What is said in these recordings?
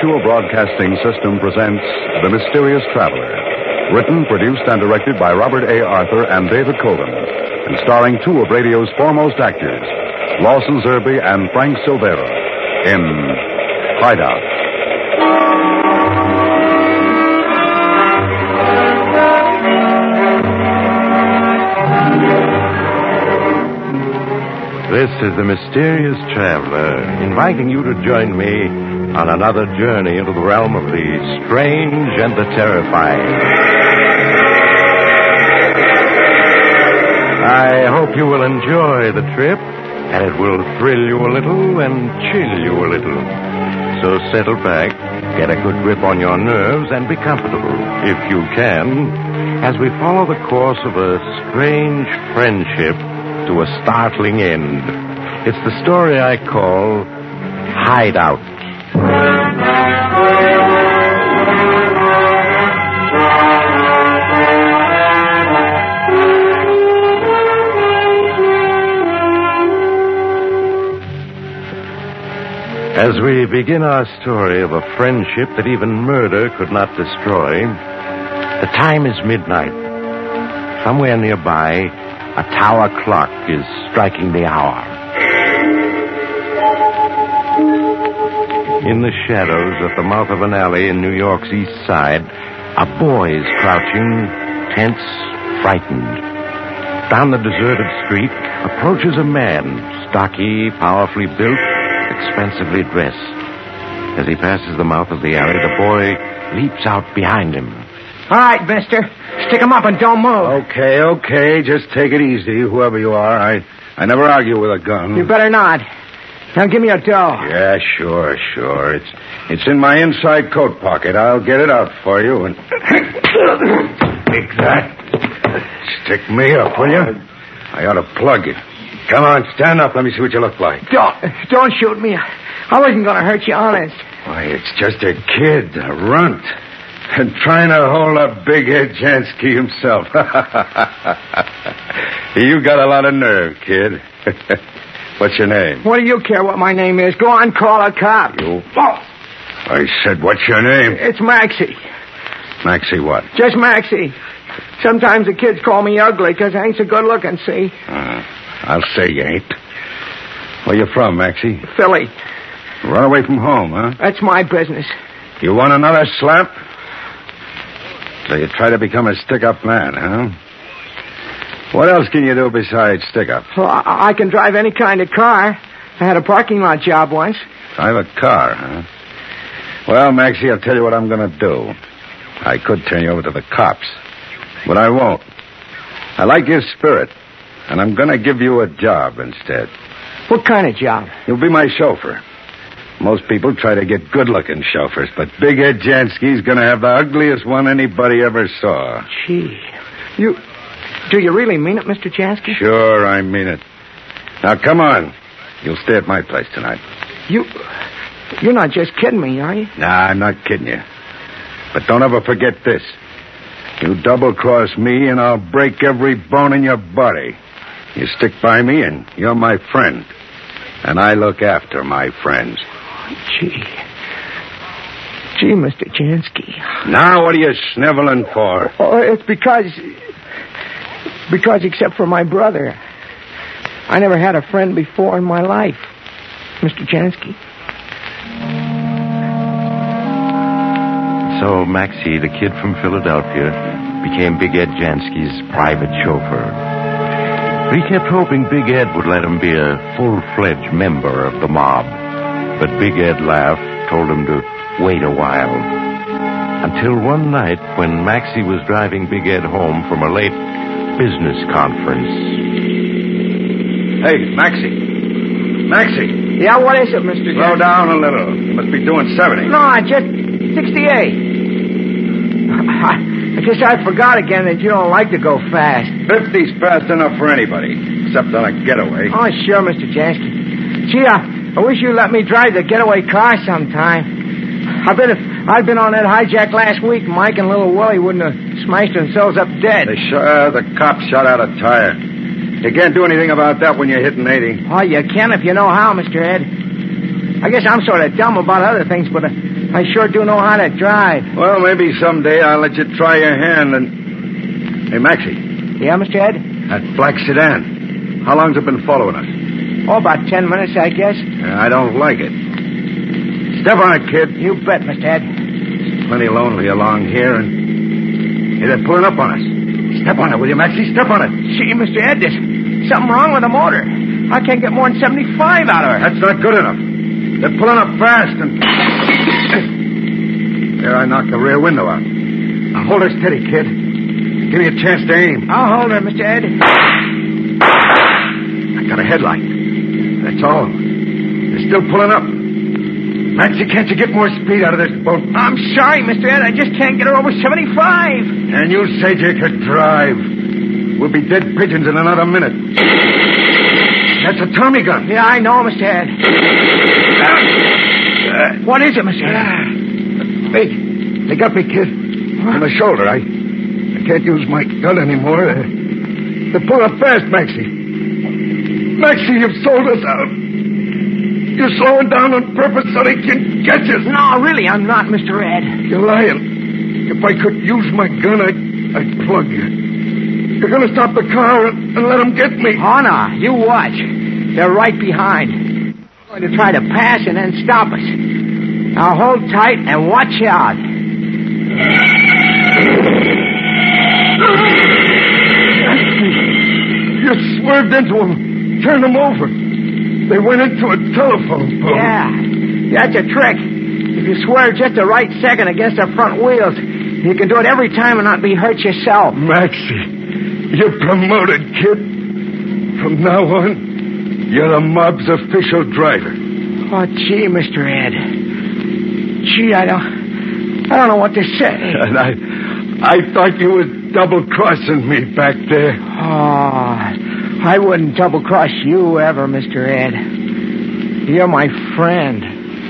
Mutual Broadcasting System presents The Mysterious Traveler. Written, produced, and directed by Robert A. Arthur and David Coben. And starring two of radio's foremost actors, Lawson Zerbe and Frank Silvera, in Hideout. This is the Mysterious Traveler, inviting you to join me on another journey into the realm of the strange and the terrifying. I hope you will enjoy the trip, and it will thrill you a little and chill you a little. So settle back, get a good grip on your nerves, and be comfortable, if you can, as we follow the course of a strange friendship to a startling end. It's the story I call Hideout. As we begin our story of a friendship that even murder could not destroy, the time is midnight. Somewhere nearby, a tower clock is striking the hour. In the shadows at the mouth of an alley in New York's East Side, a boy is crouching, tense, frightened. Down the deserted street approaches a man, stocky, powerfully built, expensively dressed. As he passes the mouth of the alley, the boy leaps out behind him. All right, mister. Stick 'em up and don't move. Okay. Just take it easy, whoever you are. I never argue with a gun. You better not. Now give me your dough. Yeah, sure. It's in my inside coat pocket. I'll get it out for you and... Take that. Stick me up, will you? I ought to plug you. Come on, stand up. Let me see what you look like. Don't shoot me. I wasn't going to hurt you, honest. Why, it's just a kid, a runt. And trying to hold up Big Ed Jansky himself. You got a lot of nerve, kid. What's your name? What do you care what my name is? Go on, call a cop. You? I said, what's your name? It's Maxie. Maxie what? Just Maxie. Sometimes the kids call me ugly because I ain't so good looking, see? I'll say you ain't. Where you from, Maxie? Philly. Run away from home, huh? That's my business. You want another slap? So you try to become a stick-up man, huh? What else can you do besides stick-up? Well, I can drive any kind of car. I had a parking lot job once. Drive a car, huh? Well, Maxie, I'll tell you what I'm going to do. I could turn you over to the cops, but I won't. I like your spirit, and I'm going to give you a job instead. What kind of job? You'll be my chauffeur. Most people try to get good-looking chauffeurs, but Big Ed Jansky's going to have the ugliest one anybody ever saw. Gee. Do you really mean it, Mr. Jansky? Sure, I mean it. Now, come on. You'll stay at my place tonight. You're not just kidding me, are you? Nah, I'm not kidding you. But don't ever forget this. You double-cross me, and I'll break every bone in your body. You stick by me, and you're my friend. And I look after my friends. Gee, Mr. Jansky. Now, what are you sniveling for? Oh, it's because except for my brother, I never had a friend before in my life, Mr. Jansky. So Maxie, the kid from Philadelphia, became Big Ed Jansky's private chauffeur. He kept hoping Big Ed would let him be a full-fledged member of the mob. But Big Ed laughed, told him to wait a while. Until one night when Maxie was driving Big Ed home from a late business conference. Hey, Maxie. Yeah, what is it, Mr. Slow down a little. You must be doing 70. No, just 68. I guess I forgot again that you don't like to go fast. 50's fast enough for anybody, except on a getaway. Oh, sure, Mr. Jansky. Gee, I wish you'd let me drive the getaway car sometime. I bet if I'd been on that hijack last week, Mike and little Willie wouldn't have smashed themselves up dead. The cops shot out a tire. You can't do anything about that when you're hitting 80. Oh, you can if you know how, Mr. Ed. I guess I'm sort of dumb about other things, but I sure do know how to drive. Well, maybe someday I'll let you try your hand and... Hey, Maxie. Yeah, Mr. Ed? That black sedan. How long's it been following us? Oh, about 10 minutes, I guess. I don't like it. Step on it, kid. You bet, Mr. Ed. It's plenty lonely along here, and... Hey, they're pulling up on us. Step on it, will you, Maxie? Step on it. Gee, Mr. Ed, there's something wrong with the motor. I can't get more than 75 out of her. That's not good enough. They're pulling up fast, and... There, I knocked the rear window out. Now, hold her steady, kid. Give me a chance to aim. I'll hold her, Mr. Ed. I got a headlight. That's all. They're still pulling up. Maxie, can't you get more speed out of this boat? I'm sorry, Mr. Ed. I just can't get her over 75. And you said you could drive. We'll be dead pigeons in another minute. That's a Tommy gun. Yeah, I know, Mr. Ed. What is it, Mr. Ed? They got me, kid. On the shoulder. I can't use my gun anymore. They're pulling up fast, Maxie. Maxie, you've sold us out. You're slowing down on purpose so they can catch us. No, really, I'm not, Mr. Ed. You're lying. If I could use my gun, I'd plug you. You're going to stop the car and let them get me. Oh, no. You watch. They're right behind. They're going to try to pass and then stop us. Now hold tight and watch out. You swerved into them. Turned them over. They went into a telephone pole. Yeah, that's a trick. If you swerve just the right second against the front wheels, you can do it every time and not be hurt yourself. Maxie, you're promoted, kid. From now on, you're the mob's official driver. Oh, gee, Mr. Ed. Gee, I don't know what to say. And I thought you were double-crossing me back there. Oh, I wouldn't double-cross you ever, Mr. Ed. You're my friend.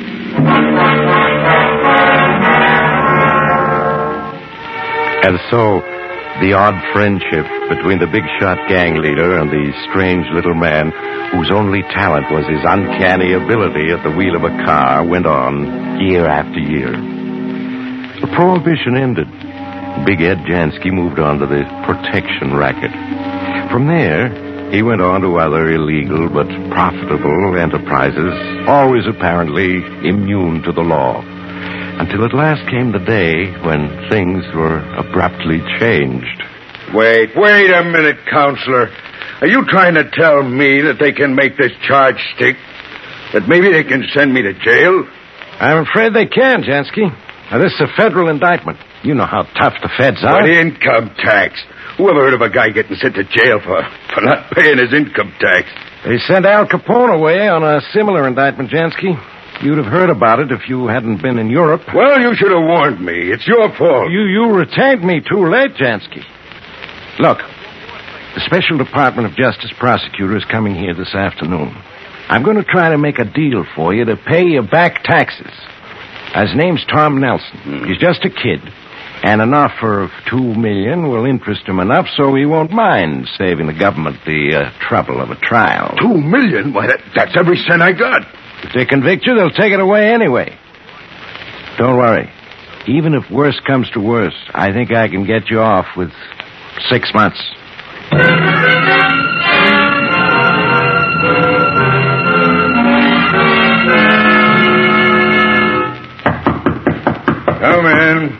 And so, the odd friendship between the big shot gang leader and the strange little man whose only talent was his uncanny ability at the wheel of a car went on year after year. The Prohibition ended. Big Ed Jansky moved on to the protection racket. From there, he went on to other illegal but profitable enterprises, always apparently immune to the law. Until at last came the day when things were abruptly changed. Wait a minute, Counselor. Are you trying to tell me that they can make this charge stick? That maybe they can send me to jail? I'm afraid they can, Jansky. Now, this is a federal indictment. You know how tough the feds are. But income tax. Who ever heard of a guy getting sent to jail for not paying his income tax? They sent Al Capone away on a similar indictment, Jansky. You'd have heard about it if you hadn't been in Europe. Well, you should have warned me. It's your fault. You retained me too late, Jansky. Look, the Special Department of Justice prosecutor is coming here this afternoon. I'm going to try to make a deal for you to pay your back taxes. His name's Tom Nelson. He's just a kid. And an offer of $2 million will interest him enough so he won't mind saving the government the trouble of a trial. $2 million? Why, that's every cent I got. If they convict you, they'll take it away anyway. Don't worry. Even if worse comes to worse, I think I can get you off with 6 months. Come in.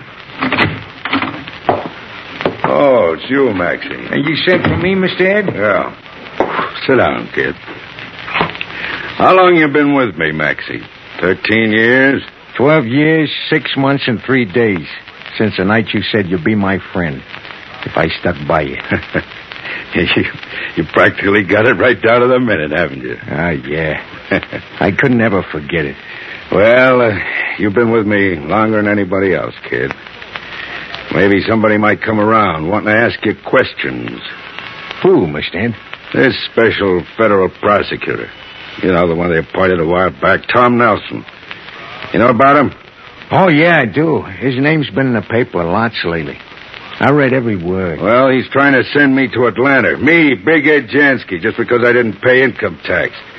Oh, it's you, Maxie. And you sent for me, Mr. Ed? Yeah. Sit down, kid. How long you been with me, Maxie? 13 years? 12 years, 6 months, and 3 days. Since the night you said you'd be my friend. If I stuck by you. You practically got it right down to the minute, haven't you? Yeah. I couldn't ever forget it. Well, you've been with me longer than anybody else, kid. Maybe somebody might come around wanting to ask you questions. Who, Mr. Ed? This special federal prosecutor. You know, the one they appointed a while back, Tom Nelson. You know about him? Oh, yeah, I do. His name's been in the paper lots lately. I read every word. Well, he's trying to send me to Atlanta. Me, Big Ed Jansky, just because I didn't pay income tax.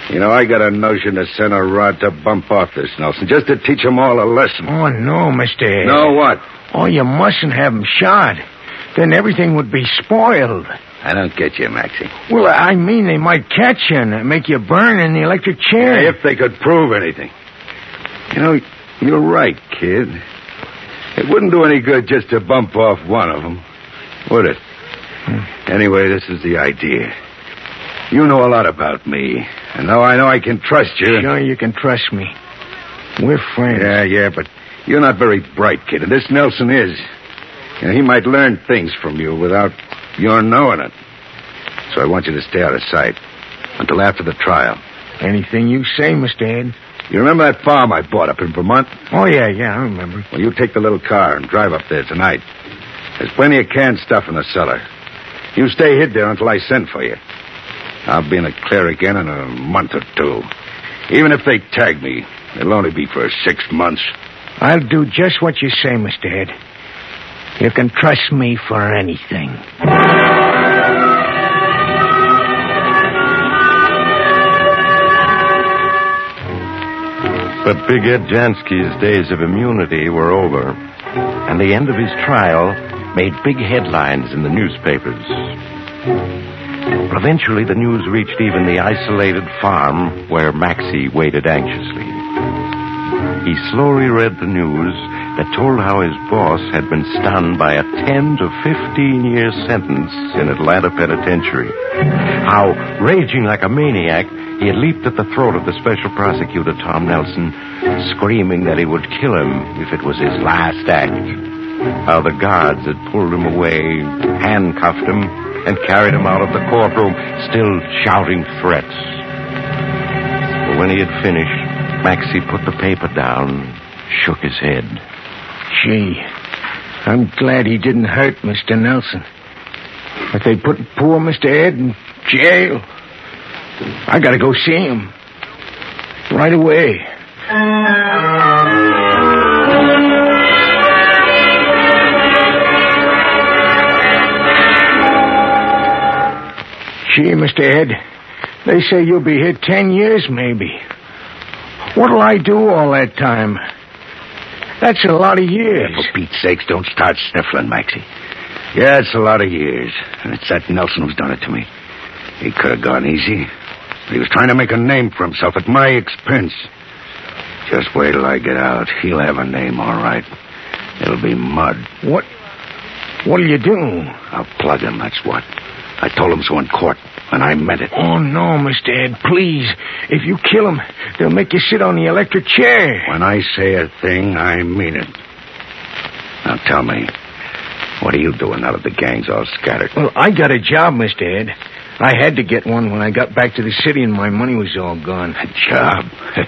You know, I got a notion to send a rod to bump off this Nelson, just to teach them all a lesson. Oh, no, Mr. Ed. No what? Oh, you mustn't have him shot. Then everything would be spoiled. I don't get you, Maxie. Well, I mean, they might catch you and make you burn in the electric chair. If they could prove anything. You know, you're right, kid. It wouldn't do any good just to bump off one of them, would it? Anyway, this is the idea. You know a lot about me, and now I know I can trust you. Sure, you can trust me. We're friends. Yeah, but you're not very bright, kid, and this Nelson is. You know, he might learn things from you without your knowing it. So I want you to stay out of sight until after the trial. Anything you say, Mr. Ed. You remember that farm I bought up in Vermont? Oh, yeah, I remember. Well, you take the little car and drive up there tonight. There's plenty of canned stuff in the cellar. You stay hid there until I send for you. I'll be in the clear again in a month or two. Even if they tag me, it'll only be for 6 months. I'll do just what you say, Mr. Ed. You can trust me for anything. But Big Ed Jansky's days of immunity were over, and the end of his trial made big headlines in the newspapers. But eventually the news reached even the isolated farm where Maxie waited anxiously. He slowly read the news that told how his boss had been stunned by a 10 to 15-year sentence in Atlanta Penitentiary. How, raging like a maniac, he had leaped at the throat of the special prosecutor, Tom Nelson, screaming that he would kill him if it was his last act. How the guards had pulled him away, handcuffed him, and carried him out of the courtroom, still shouting threats. But when he had finished, Maxie put the paper down, shook his head. Gee, I'm glad he didn't hurt Mr. Nelson. But they put poor Mr. Ed in jail. I gotta go see him. Right away. Gee, Mr. Ed, they say you'll be here 10 years, maybe. What'll I do all that time? That's a lot of years. Yeah, for Pete's sakes, don't start sniffling, Maxie. Yeah, it's a lot of years. And it's that Nelson who's done it to me. He could have gone easy. He was trying to make a name for himself at my expense. Just wait till I get out. He'll have a name, all right. It'll be mud. What'll you do? I'll plug him, that's what. I told him so in court, and I meant it. Oh, no, Mr. Ed, please. If you kill him, they'll make you sit on the electric chair. When I say a thing, I mean it. Now tell me, what are you doing now that the gang's all scattered? Well, I got a job, Mr. Ed. I had to get one when I got back to the city and my money was all gone. A job?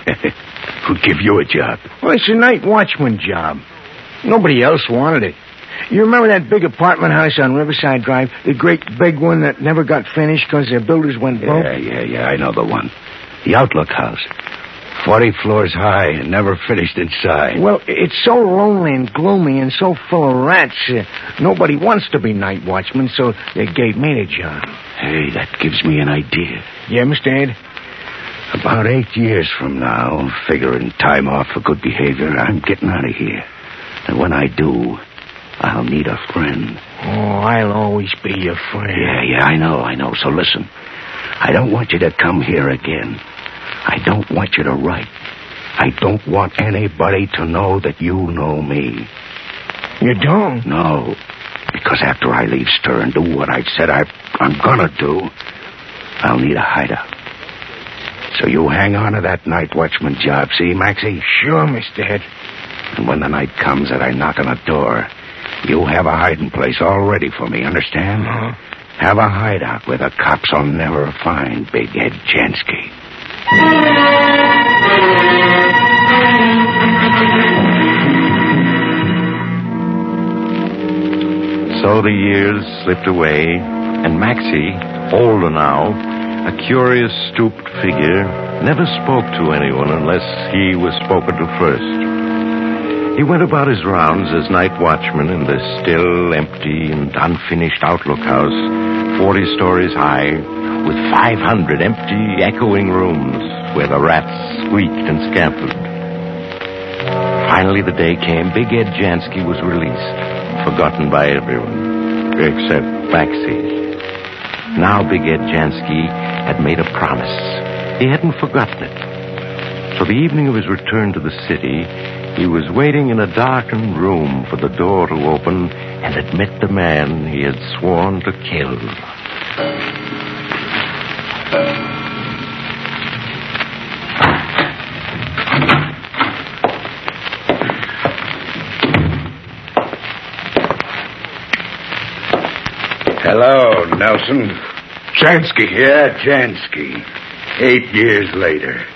Who'd give you a job? Well, it's a night watchman job. Nobody else wanted it. You remember that big apartment house on Riverside Drive? The great big one that never got finished because their builders went broke? Yeah, I know the one. The Outlook House. 40 floors high and never finished inside. Well, it's so lonely and gloomy and so full of rats. Nobody wants to be night watchman, so they gave me the job. Hey, that gives me an idea. Yeah, Mr. Ed? About 8 years from now, figuring time off for good behavior, I'm getting out of here. And when I do, I'll need a friend. Oh, I'll always be your friend. Yeah, I know. So listen. I don't want you to come here again. I don't want you to write. I don't want anybody to know that you know me. You don't? No. Because after I leave Stir and do what I've said I'm gonna do, I'll need a hideout. So you hang on to that night watchman job, see, Maxie? Sure, Mr. Ed. And when the night comes that I knock on the door, you have a hiding place all ready for me, understand? Uh-huh. Have a hideout where the cops will never find Big Ed Jansky. So the years slipped away, and Maxie, older now, a curious, stooped figure, never spoke to anyone unless he was spoken to first. He went about his rounds as night watchman in the still, empty, and unfinished Outlook House, 40 stories high, with 500 empty, echoing rooms where the rats squeaked and scampered. Finally, the day came. Big Ed Jansky was released, forgotten by everyone, except Maxie. Now Big Ed Jansky had made a promise. He hadn't forgotten it. So the evening of his return to the city, he was waiting in a darkened room for the door to open and admit the man he had sworn to kill. Hello, Nelson. Jansky. Yeah, Jansky. 8 years later.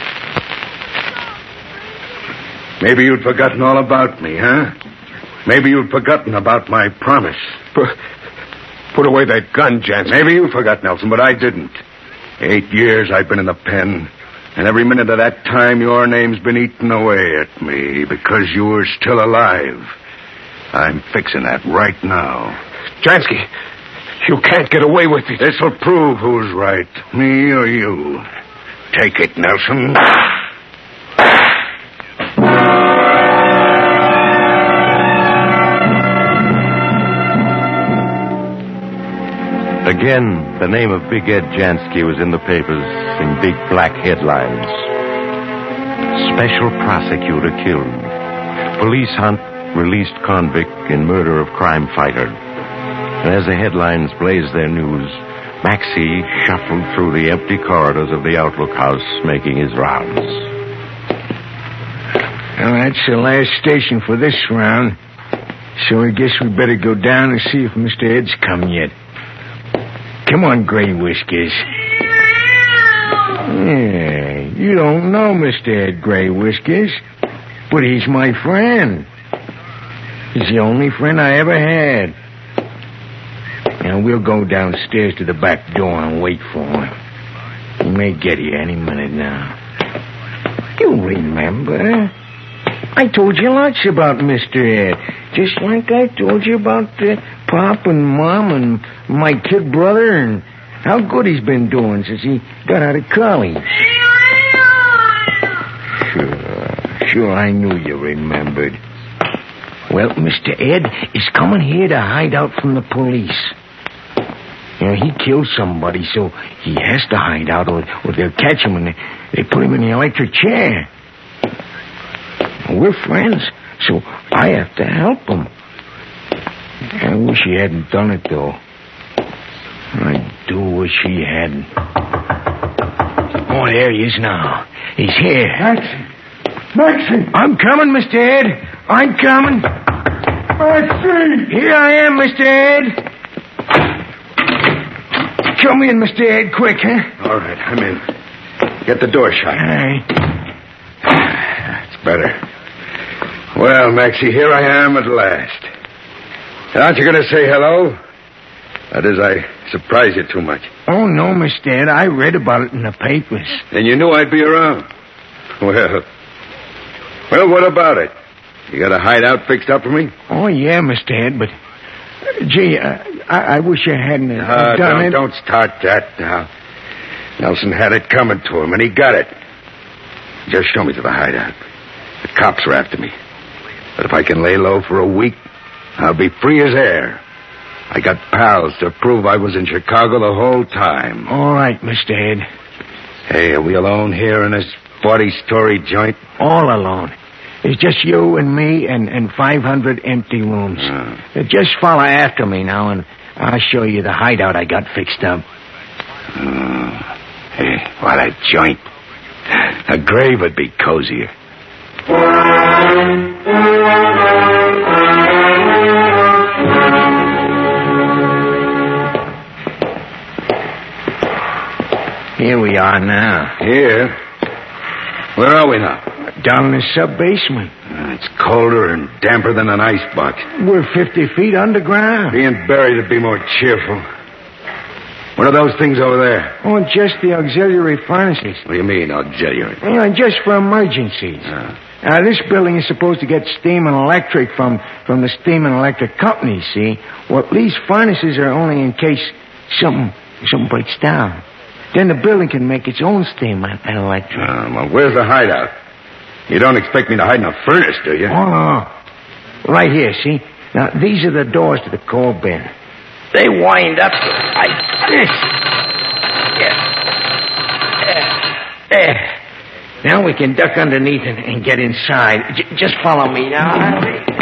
Maybe you'd forgotten all about me, huh? Maybe you'd forgotten about my promise. Put away that gun, Jansky. Maybe you forgot, Nelson, but I didn't. 8 years I've been in the pen, and every minute of that time your name's been eaten away at me because you were still alive. I'm fixing that right now. Jansky, you can't get away with it. This'll prove who's right, me or you. Take it, Nelson. Again, the name of Big Ed Jansky was in the papers in big black headlines. Special prosecutor killed. Police hunt released convict in murder of crime fighter. And as the headlines blazed their news, Maxie shuffled through the empty corridors of the Outlook House, making his rounds. Well, that's the last station for this round. So I guess we better go down and see if Mr. Ed's come yet. Come on, Gray Whiskers. Yeah, you don't know Mr. Ed Gray Whiskers, but he's my friend. He's the only friend I ever had. Now, we'll go downstairs to the back door and wait for him. He may get here any minute now. You remember? I told you lots about Mr. Ed, just like I told you about Pop and Mom and my kid brother and how good he's been doing since he got out of college. Sure, I knew you remembered. Well, Mr. Ed is coming here to hide out from the police. You know, he killed somebody, so he has to hide out or they'll catch him and they put him in the electric chair. We're friends, so I have to help him. I wish he hadn't done it, though. I do wish he hadn't. Oh, there he is now. He's here. Maxie! I'm coming, Mr. Ed. I'm coming. Maxie! Here I am, Mr. Ed. Come in, Mr. Ed, quick, huh? All right, I'm in. Get the door shut. All right. That's better. Well, Maxie, here I am at last. Aren't you going to say hello? That is, I surprise you too much. Oh, no, Mr. Ed. I read about it in the papers. And you knew I'd be around. Well, what about it? You got a hideout fixed up for me? Oh, yeah, Mr. Ed, but... Gee, I wish I hadn't done it. Don't start that now. Nelson had it coming to him, and he got it. Just show me to the hideout. The cops are after me. But if I can lay low for a week, I'll be free as air. I got pals to prove I was in Chicago the whole time. All right, Mr. Ed. Hey, are we alone here in this 40-story joint? All alone. It's just you and me and 500 empty rooms. Just follow after me now, and I'll show you the hideout I got fixed up. Hey, what a joint. A grave would be cozier. Here we are now. Here? Where are we now? Down in the sub-basement. It's colder and damper than an icebox. We're 50 feet underground. Being buried would be more cheerful. What are those things over there? Oh, just the auxiliary furnaces. What do you mean, auxiliary? Yeah, just for emergencies. This building is supposed to get steam and electric from the steam and electric company, see? Well, these furnaces are only in case something If something breaks down, then the building can make its own steam and electric. Well, where's the hideout? You don't expect me to hide in a furnace, do you? Oh, no. Right here, see? Now, these are the doors to the coal bin. They wind up like this. There. Now we can duck underneath and get inside. Just follow me now.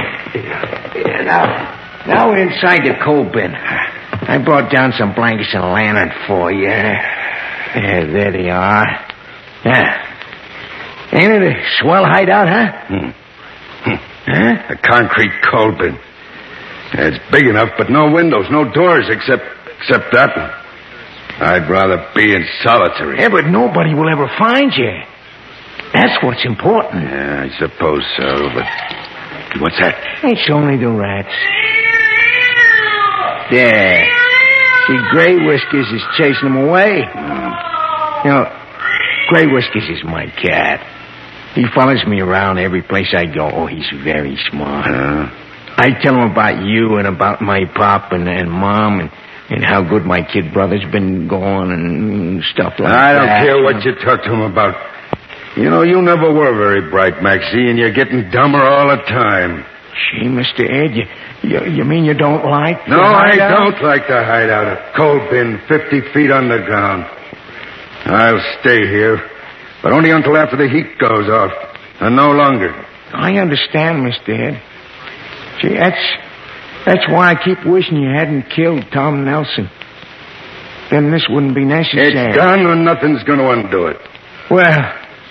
Now we're inside the coal bin. I brought down some blankets and a lantern for you. There they are. Yeah. Ain't it a swell hideout, huh? Huh? A concrete coal bin. It's big enough, but no windows, no doors except that one. I'd rather be in solitary. Yeah, but nobody will ever find you. That's what's important. Yeah, I suppose so, but what's that? It's only the rats. There. See, Gray Whiskers is chasing them away. You know, Gray Whiskers is my cat. He follows me around every place I go. Oh, he's very smart. I tell him about you and about my pop and Mom and how good my kid brother's been going and stuff like that. I don't care what you talk to him about. You know, you never were very bright, Maxie, and you're getting dumber all the time. Gee, Mr. Ed, you mean you don't like No, I don't like the hideout. A coal bin 50 feet underground. I'll stay here, but only until after the heat goes off, and no longer. I understand, Mr. Ed. Gee, that's why I keep wishing you hadn't killed Tom Nelson. Then this wouldn't be necessary. It's done, and nothing's going to undo it. Well,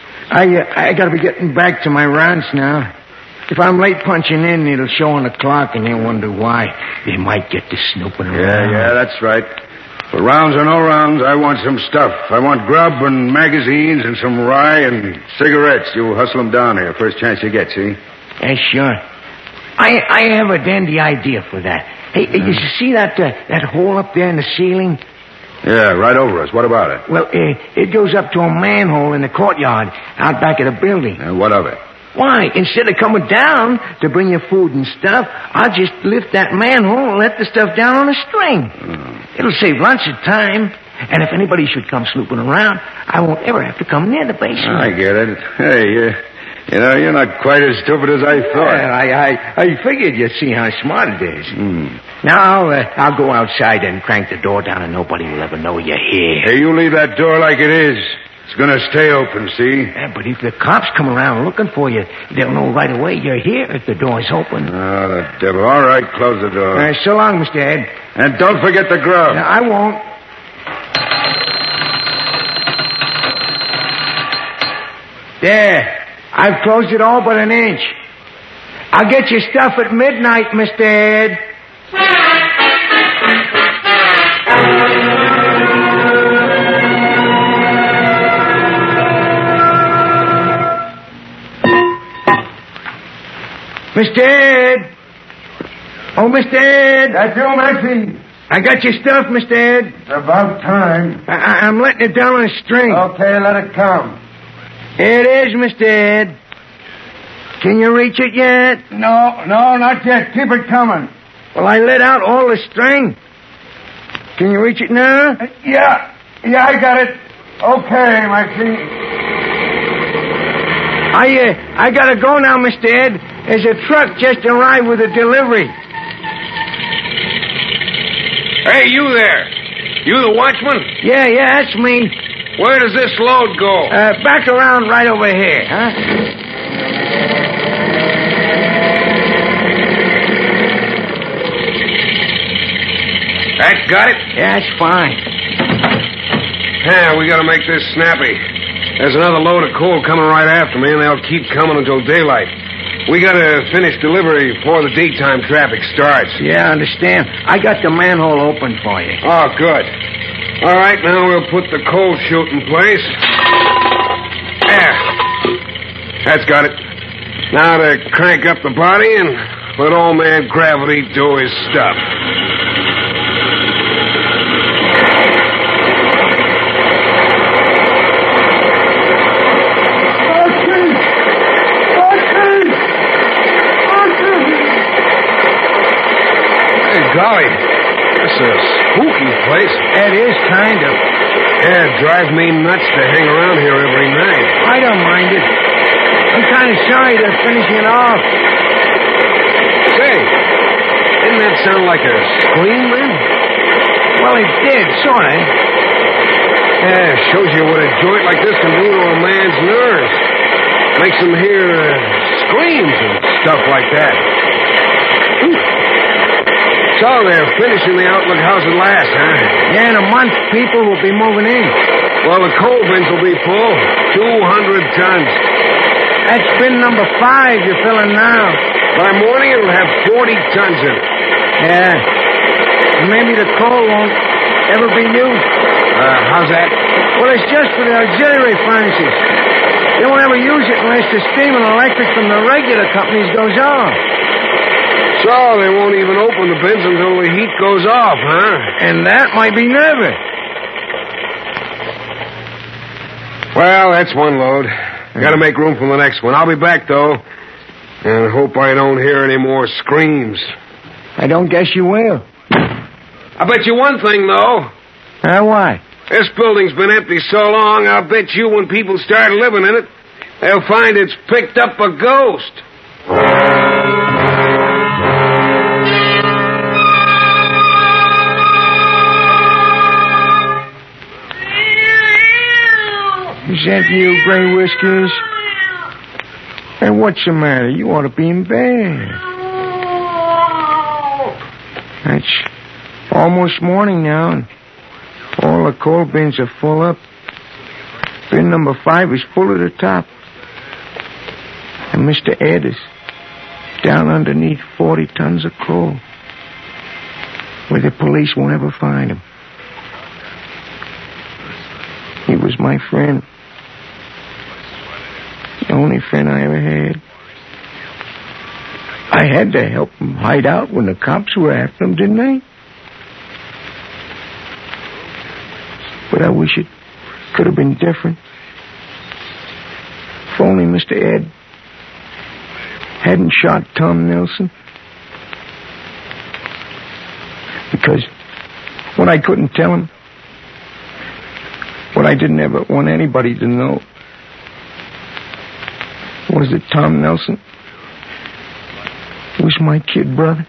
I got to be getting back to my rounds now. If I'm late punching in, it'll show on the clock, and they'll wonder why. They might get to snooping around. Yeah, that's right. But rounds or no rounds, I want some stuff. I want grub and magazines and some rye and cigarettes. You hustle them down here first chance you get, see? Yeah, sure. I have a dandy idea for that. Hey, you see that hole up there in the ceiling? Yeah, right over us. What about it? Well, it goes up to a manhole in the courtyard out back of the building. And what of it? Why, instead of coming down to bring you food and stuff, I'll just lift that manhole and let the stuff down on a string. It'll save lots of time. And if anybody should come snooping around, I won't ever have to come near the basement. I get it. Hey, you know, you're not quite as stupid as I thought. Yeah, I figured you'd see how smart it is. Now, I'll go outside and crank the door down and nobody will ever know you're here. Hey, you leave that door like it is. It's going to stay open, see? Yeah, but if the cops come around looking for you, they'll know right away you're here if the door's open. Oh, the devil. All right, close the door. So long, Mr. Ed. And don't forget the grub. No, I won't. There. I've closed it all but an inch. I'll get your stuff at midnight, Mr. Ed. Mr. Ed! Oh, Mr. Ed! That's you, Maxie. I got your stuff, Mr. Ed. It's about time. I'm letting it down on a string. Okay, let it come. Here it is, Mr. Ed. Can you reach it yet? No, not yet. Keep it coming. Well, I let out all the string. Can you reach it now? Yeah, I got it. Okay, Maxie. I gotta go now, Mr. Ed. There's a truck just arrived with a delivery. Hey, you there. You the watchman? Yeah, that's me. Where does this load go? Back around right over here, huh? That got it? Yeah, that's fine. Yeah, we gotta make this snappy. There's another load of coal coming right after me, and they'll keep coming until daylight. We gotta finish delivery before the daytime traffic starts. Yeah, I understand. I got the manhole open for you. Oh, good. All right, now we'll put the coal chute in place. There. That's got it. Now to crank up the body and let old man Gravity do his stuff. Golly, It's a spooky place. It is kind of. Yeah, it drives me nuts to hang around here every night. I don't mind it. I'm kind of sorry they're finishing it off. Say, didn't that sound like a scream, man? Well, it did, sort of. Yeah, shows you what a joint like this can do to a man's nerves. Makes him hear screams and stuff like that. So they're finishing the Outlook House at last, huh? Yeah, in a month, people will be moving in. Well, the coal bins will be full. 200 tons. That's bin number 5 you're filling now. By morning, it'll have 40 tons in it. Yeah. And maybe the coal won't ever be used. How's that? Well, it's just for the auxiliary furnaces. They won't ever use it unless the steam and electric from the regular companies goes off. So they won't even open the bins until the heat goes off, huh? And that might be never. Well, that's one load. Gotta make room for the next one. I'll be back, though. And hope I don't hear any more screams. I don't guess you will. I bet you one thing, though. Why? This building's been empty so long, I'll bet you when people start living in it, they'll find it's picked up a ghost. Is that you, Gray Whiskers? Hey, what's the matter? You ought to be in bed. It's almost morning now, and all the coal bins are full up. Bin number 5 is full to the top. And Mr. Ed is down underneath 40 tons of coal, where the police won't ever find him. He was my friend. The only friend I ever had. I had to help him hide out when the cops were after him, didn't I? But I wish it could have been different. If only Mr. Ed hadn't shot Tom Nelson. Because what I couldn't tell him, what I didn't ever want anybody to know, was that Tom Nelson was my kid brother.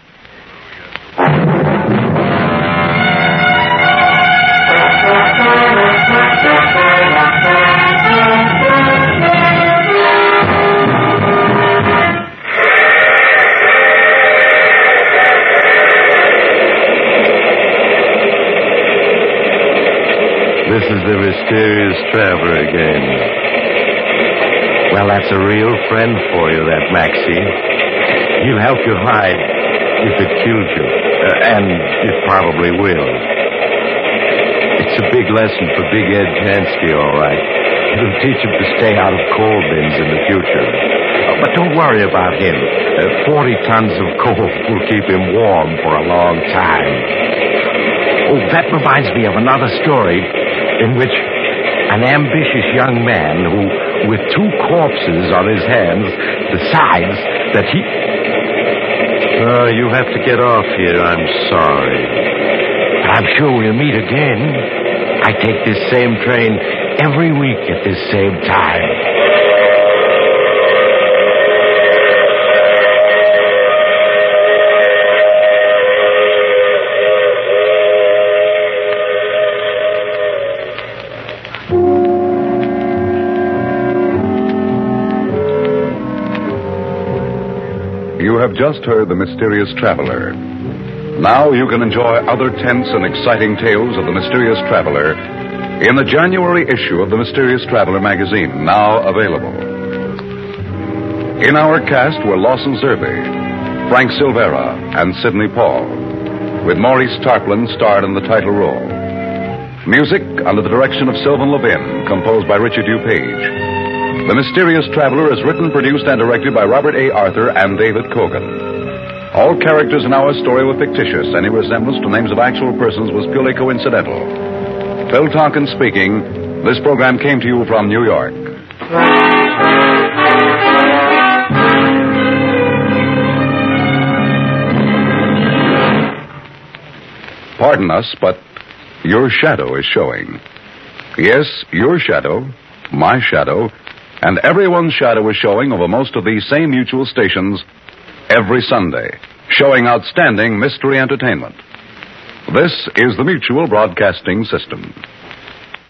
This is the mysterious traveler again. Well, that's a real friend for you, that Maxie. He'll help you hide if it kills you. And it probably will. It's a big lesson for Big Ed Jansky, all right. It'll teach him to stay out of coal bins in the future. But don't worry about him. 40 tons of coal will keep him warm for a long time. Oh, that reminds me of another story in which an ambitious young man who, with 2 corpses on his hands, decides that he... you have to get off here. I'm sorry. But I'm sure we'll meet again. I take this same train every week at this same time. You have just heard The Mysterious Traveler. Now you can enjoy other tense and exciting tales of The Mysterious Traveler in the January issue of The Mysterious Traveler magazine, now available. In our cast were Lawson Zerbe, Frank Silvera, and Sidney Paul, with Maurice Tarplin starred in the title role. Music under the direction of Sylvan Levin, composed by Richard DuPage. The Mysterious Traveler is written, produced, and directed by Robert A. Arthur and David Kogan. All characters in our story were fictitious. Any resemblance to names of actual persons was purely coincidental. Phil Tonkin speaking. This program came to you from New York. Pardon us, but your shadow is showing. Yes, your shadow, my shadow, and everyone's shadow is showing over most of these same mutual stations every Sunday, showing outstanding mystery entertainment. This is the Mutual Broadcasting System.